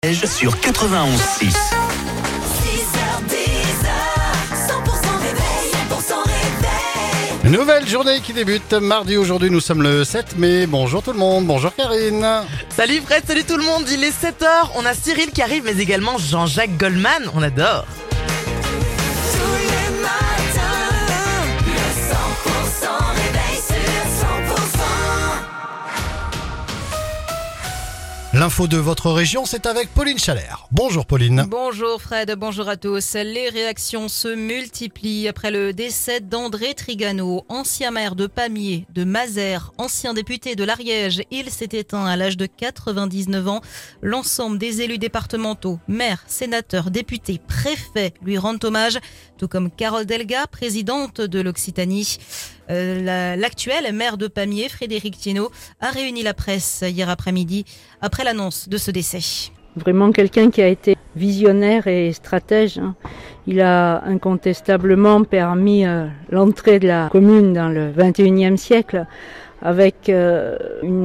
Sur 91.6. 6h10, 100% réveil, 100% réveil. Nouvelle journée qui débute mardi. Aujourd'hui, nous sommes le 7 mai. Bonjour tout le monde. Bonjour Karine. Salut Fred, salut tout le monde, il est 7h, on a Cyril qui arrive mais également Jean-Jacques Goldman, on adore. Tous les matins, le 100% réveil sur 100%. L'info de votre région, c'est avec Pauline Chalère. Bonjour Pauline. Bonjour Fred, bonjour à tous. Les réactions se multiplient après le décès d'André Trigano, ancien maire de Pamiers, de Mazères, ancien député de l'Ariège. Il s'est éteint à l'âge de 99 ans. L'ensemble des élus départementaux, maires, sénateurs, députés, préfets lui rendent hommage, tout comme Carole Delga, présidente de l'Occitanie. L'actuel maire de Pamiers, Frédéric Thiénot, a réuni la presse hier après-midi après l'annonce de ce décès. Vraiment quelqu'un qui a été visionnaire et stratège. Il a incontestablement permis l'entrée de la commune dans le 21e siècle avec une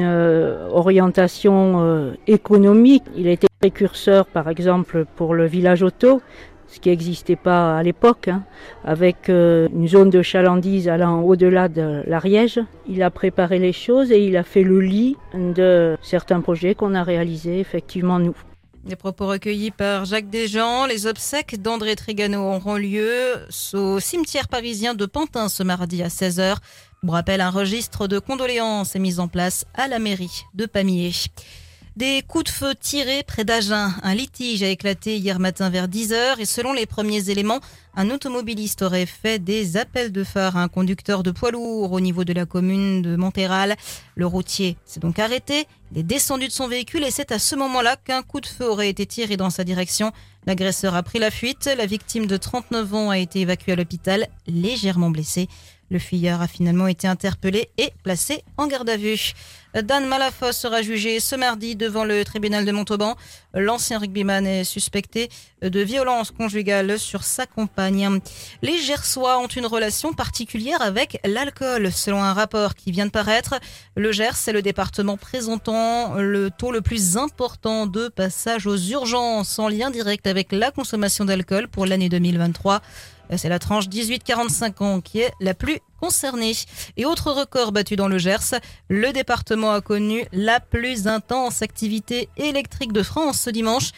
orientation économique. Il a été précurseur, par exemple, pour le village auto, ce qui n'existait pas à l'époque, avec une zone de chalandise allant au-delà de l'Ariège. Il a préparé les choses et il a fait le lit de certains projets qu'on a réalisés effectivement nous. Des propos recueillis par Jacques Desjean. Les obsèques d'André Trigano auront lieu au cimetière parisien de Pantin ce mardi à 16h. Pour rappel, un registre de condoléances est mis en place à la mairie de Pamiers. Des coups de feu tirés près d'Agen. Un litige a éclaté hier matin vers 10h et selon les premiers éléments, un automobiliste aurait fait des appels de phare à un conducteur de poids lourd au niveau de la commune de Montéral. Le routier s'est donc arrêté, il est descendu de son véhicule et c'est à ce moment-là qu'un coup de feu aurait été tiré dans sa direction. L'agresseur a pris la fuite. La victime de 39 ans a été évacuée à l'hôpital, légèrement blessée. Le fuyard a finalement été interpellé et placé en garde à vue. Dan Malafosse sera jugé ce mardi devant le tribunal de Montauban. L'ancien rugbyman est suspecté de violence conjugale sur sa compagne. Les Gersois ont une relation particulière avec l'alcool. Selon un rapport qui vient de paraître, le Gers est le département présentant le taux le plus important de passage aux urgences en lien direct avec la consommation d'alcool pour l'année 2023. C'est la tranche 18-45 ans qui est la plus concernée. Et autre record battu dans le Gers, le département a connu la plus intense activité électrique de France ce dimanche.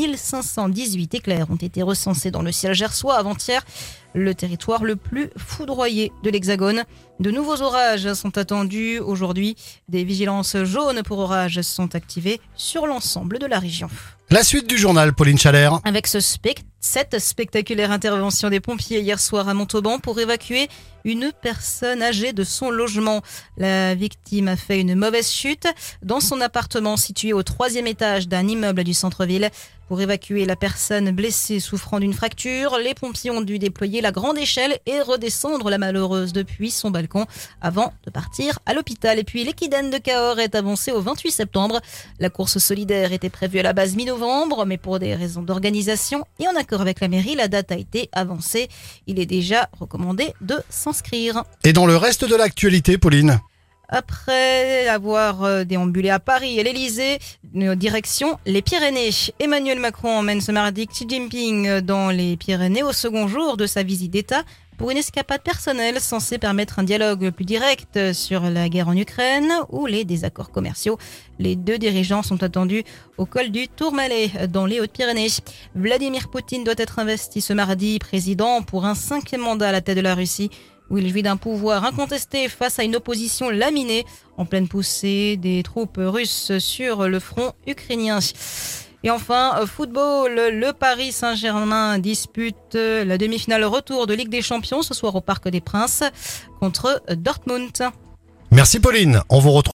1518 éclairs ont été recensés dans le ciel gersois avant-hier, le territoire le plus foudroyé de l'Hexagone. De nouveaux orages sont attendus aujourd'hui. Des vigilances jaunes pour orages sont activées sur l'ensemble de la région. La suite du journal, Pauline Chalère. Avec cette spectaculaire intervention des pompiers hier soir à Montauban pour évacuer une personne âgée de son logement. La victime a fait une mauvaise chute dans son appartement situé au 3e étage d'un immeuble du centre-ville. Pour évacuer la personne blessée souffrant d'une fracture, les pompiers ont dû déployer la grande échelle et redescendre la malheureuse depuis son balcon avant de partir à l'hôpital. Et puis l'équidène de Cahors est avancée au 28 septembre. La course solidaire était prévue à la base mi-novembre, mais pour des raisons d'organisation et en accord avec la mairie, la date a été avancée. Il est déjà recommandé de s'inscrire. Et dans le reste de l'actualité, Pauline? Après avoir déambulé à Paris et l'Elysée, direction les Pyrénées. Emmanuel Macron emmène ce mardi Xi Jinping dans les Pyrénées au second jour de sa visite d'État pour une escapade personnelle censée permettre un dialogue plus direct sur la guerre en Ukraine ou les désaccords commerciaux. Les deux dirigeants sont attendus au col du Tourmalet dans les Hautes-Pyrénées. Vladimir Poutine doit être investi ce mardi président pour un 5e mandat à la tête de la Russie, où il jouit d'un pouvoir incontesté face à une opposition laminée en pleine poussée des troupes russes sur le front ukrainien. Et enfin, football, le Paris Saint-Germain dispute la demi-finale retour de Ligue des Champions ce soir au Parc des Princes contre Dortmund. Merci Pauline, on vous retrouve.